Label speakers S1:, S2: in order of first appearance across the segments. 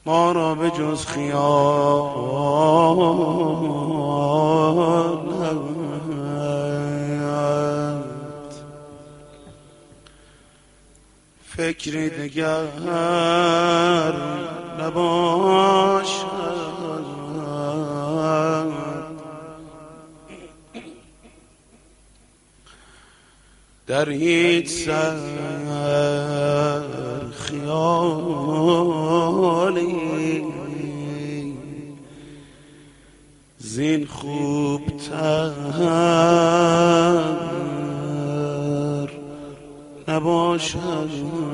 S1: ما را به جز خیانت فکری دگر نباشد. در هیچ سر خیالی زین خوبتر نباشد.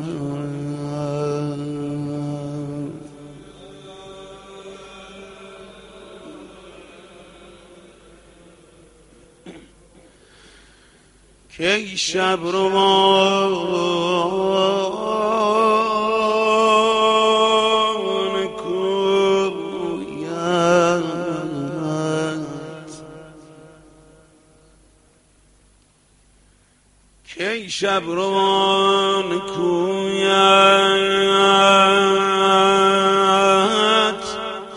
S1: کی شب روان کویت، کی شب روان کویت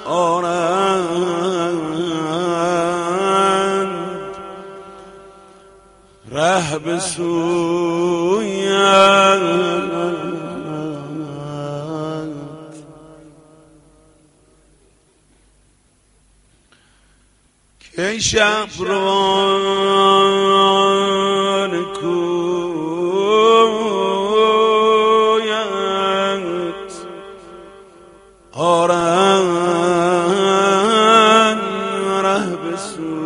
S1: آرند ره به سویت. کی شب روان کویت آرند ره به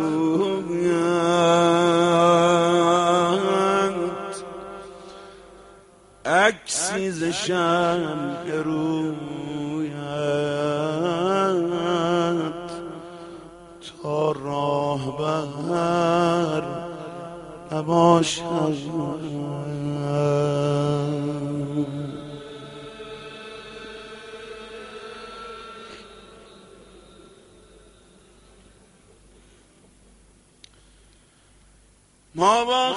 S1: سویت. عکسی ز شمع رویت تا راهبر نباشد. ما با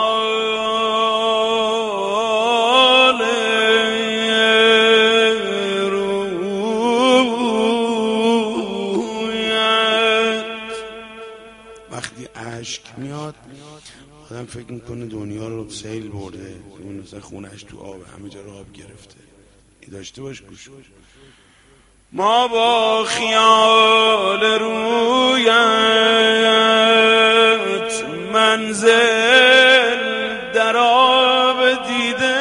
S1: خیال رویت وقتی اشک میاد آدم فکر میکنه دنیا رو سیل برده، اون مثلا خونش تو آب، همه جا رو آب گرفته. داشته باش گوش. ما با خیال رویت منزل در آب دیده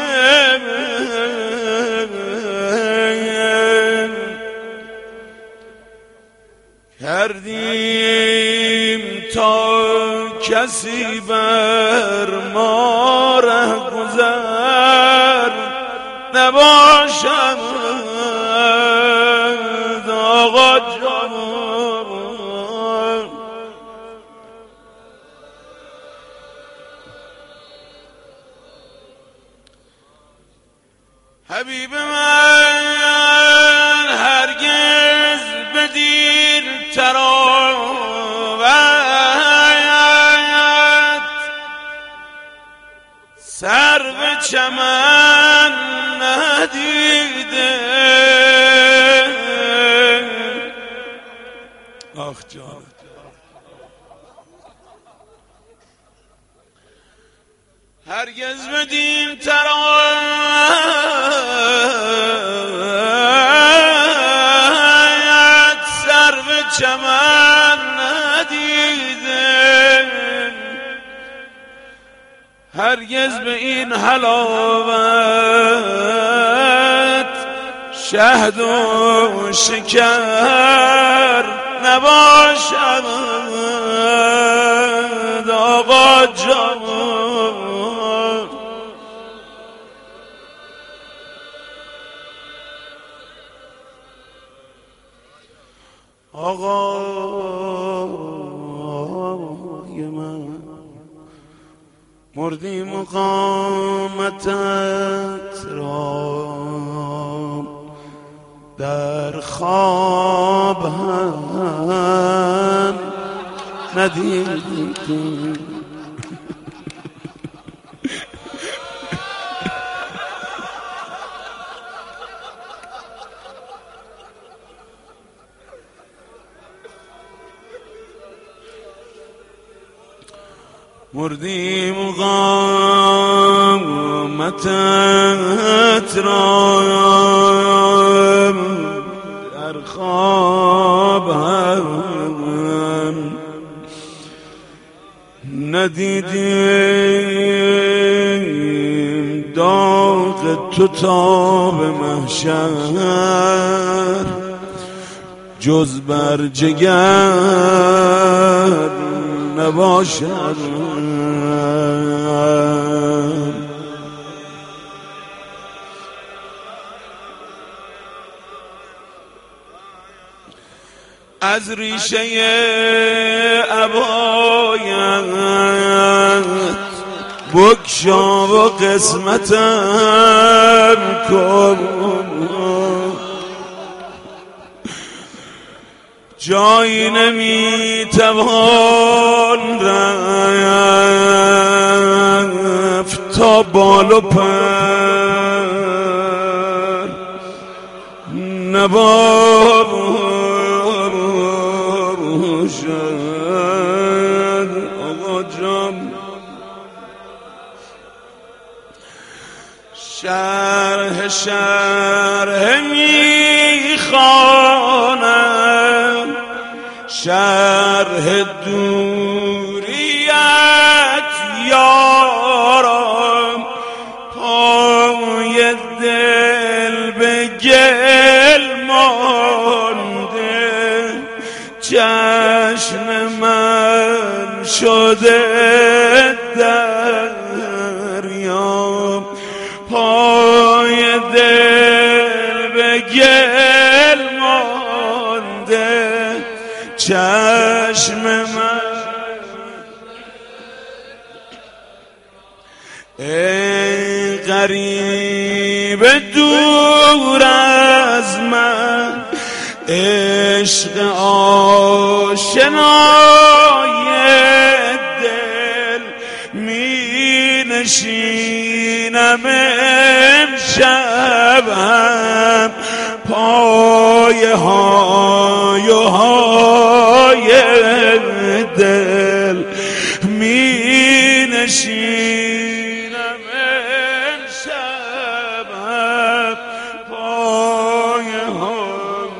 S1: کردیم تا کسی بر ما رهگذر نباشد. آقا جان حبیب من هرگز به دیر تراوت سر به چمن ندیده. آخ جان هرگز به دین ترایت سر به چمن ندیده. هرگز به این حلاوت شهد و شکر نباشد. آقا جان آقای من مردی مقامتت را در خواب هم ندیدی. مردیم قامتت را در خواب هم ندیدیم داغ تو تا به محشر جز بر جگر نباشد. از ریشه عبایت بگشا و قسمتم کن، جایی نمیتوان رفت تا بال و پر نباشد. آقا جان شرح میخوانم، شرح دوریت یارم، پای دل به گل مانده، چشم من شده دریا، پای دل به گل مانده، چشم من. ای غریب دور از من، عشق آشنای دل، می نشینم امشب هم پای های و های دل، می نشینم امشب هم پای های.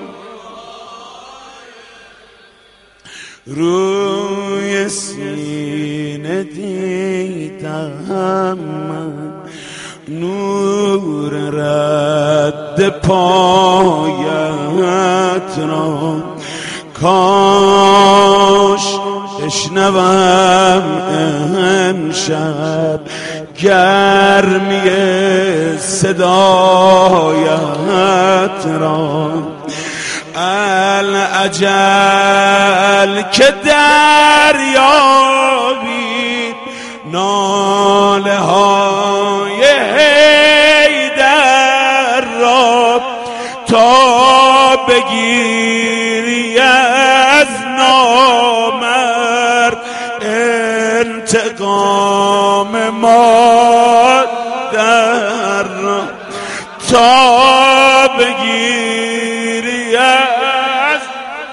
S1: روی سینه دیدم من نور رد پایت را، کاش بشنوم امشب گرمی صدایت را. العجل که دریابی ناله های حیدر را، تا بگیری از نامرد انتقام مادر را، تا بگیری از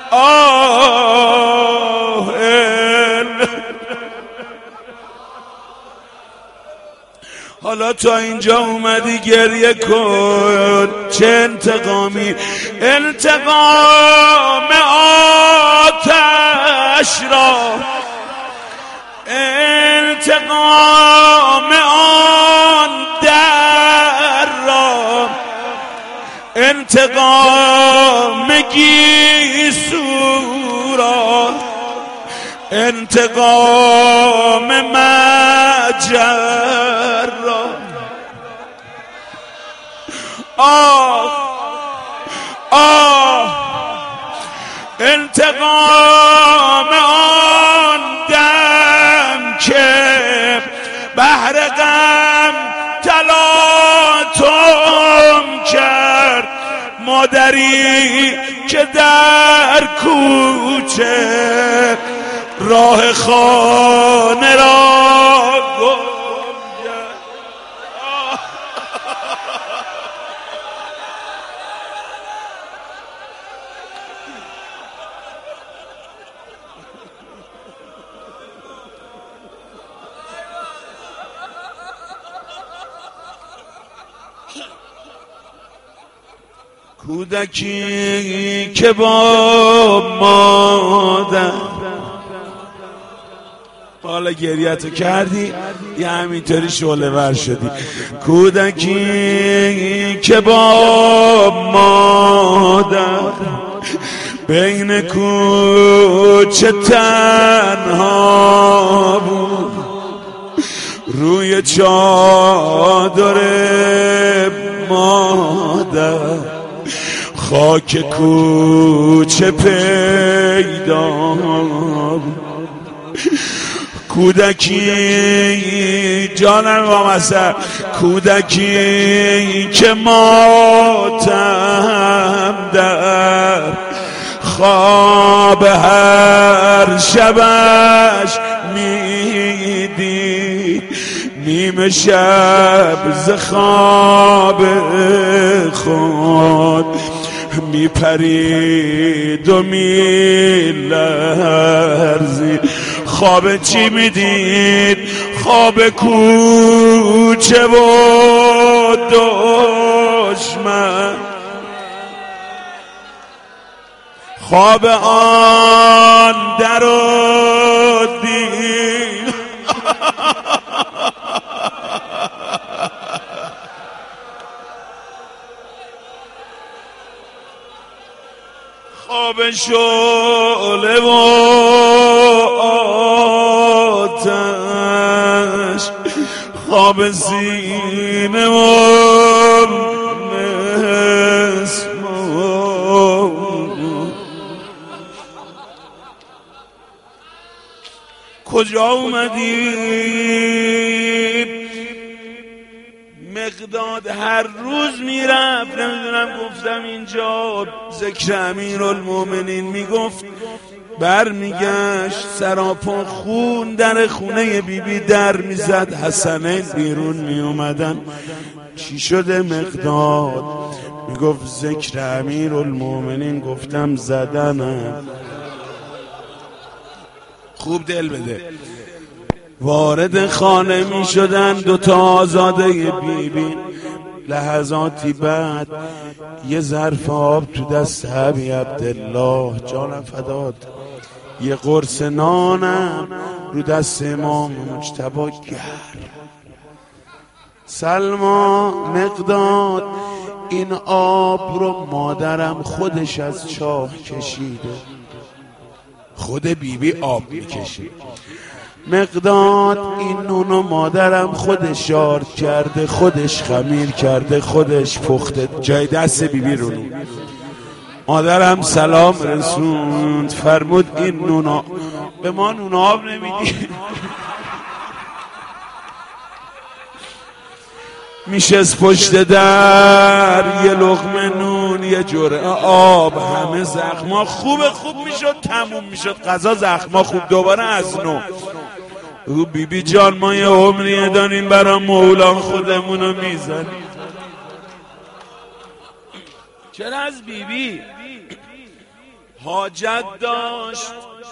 S1: حالا تا اینجا اومدی گریه کن، چه انتقامی؟ انتقام آتش را، انتقام آن در را، انتقام گیسو را، انتقام مجر را. آه آه انتقام آن دم که بهر غم تلاطم کرد، مادری که در کوچه راه خانه را گم کرد. کودکی که با مادر، حالا گریتو کردی یه همینطوری شعله ور شدی. کودکی که با مادر بین کوچه تنها بود، روی چادر مادر خاک کوچه پیدا بود. کودکی جانم وامسر، کودکی که ماتم در خواب هر شبش میدید، نیمه شب ز خواب خود میپرید و میلرزید. خواب چی میدید؟ خواب کوچه و دشمن، خواب آن در و دید. خواب شعله و آتش، خواب سینه و مسموم. کجا اومدید؟ مقداد هر روز میرفت، نمیدونم گفتم اینجا، ذکر امیرالمومنین میگفت برمیگشت سراپا خون در خونه بیبی در میزد، حسنین بیرون میومدن. چی شده مقداد؟ میگفت ذکر امیرالمومنین گفتم زدنم. خوب دل بده. وارد خانه می شدن دوتا آزاده بیبی. لحظاتی بعد یه ظرف آب تو دست ابی عبدالله جانم فدات، یه قرص نانم رو دست امام مجتبی گرم. سلما مقداد این آب رو مادرم خودش از چاه کشیده. خود بیبی آب میکشید. مقداد این نونو مادرم خودش یارد کرده، خودش خمیر کرده، خودش پخته جای دست بیبی رو. مادرم سلام رسوند، فرمود این نونا به ما نون آب نمیدی؟ میشست پشت در یه لقمه نون یه جرعه آب، همه زخما خوب میشد، تموم میشد غذا، زخما خوب دوباره از نو. او بیبی جان ما یه عمریه داریم برا مولا خودمونو میزنیم. چرا از بیبی حاجت داشت،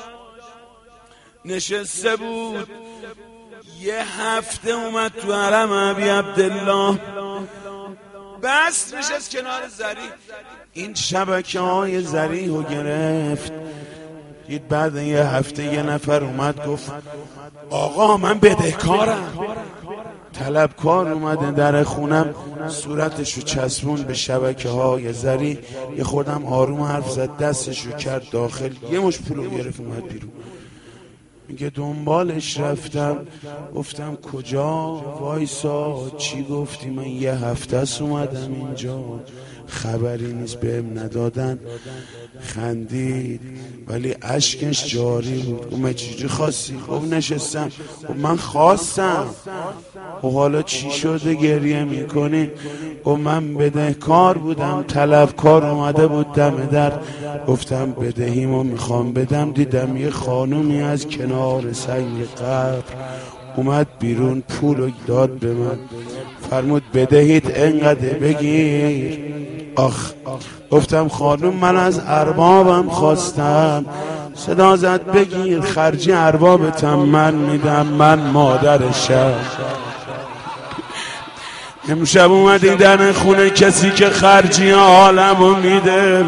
S1: نشسته بود، یه هفته اومد تو حرم ابی عبدالله، بس نشست کنار زری، این شبکه های زری رو گرفت. دید بعد یه هفته یه نفر اومد گفت آقا من بدهکارم. طلبکار اومده در خونم، صورتشو چسبون به شبکه های زری، یه خودم آروم حرف زد، دستشو کرد داخل، یه مش پولو گرفت اومد بیرون. میگه دنبالش رفتم، گفتم کجا؟ وایسا چی گفتی؟ من یه هفته است اومدم اینجا، خبری نیست بهم ندادن. خندید ولی اشکش جاری بود. گفت چیزی خواستی؟ خب نشستم. خب من خواستم. خب حالا چی شده گریه میکنی؟ گفت من بدهکار بودم، طلبکار اومده بود دم در، گفتم بدهیمو میخوام بدم. دیدم یه خانومی از کنار سنگ قبر اومد بیرون، پولو داد به من، فرمود بدهید انقدر بگیر. آخ گفتم خانوم من از اربابم خواستم. صدا زد بگیر، خرجی اربابتم من میدم، من مادرشم. امشب اومدی در خونه کسی که خرجی عالمو میده.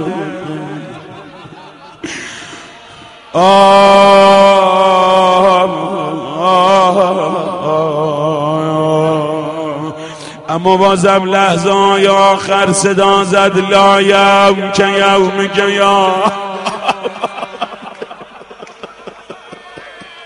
S1: اما بازم لحظه های آخر صدا زد لا یوم که یوم که یا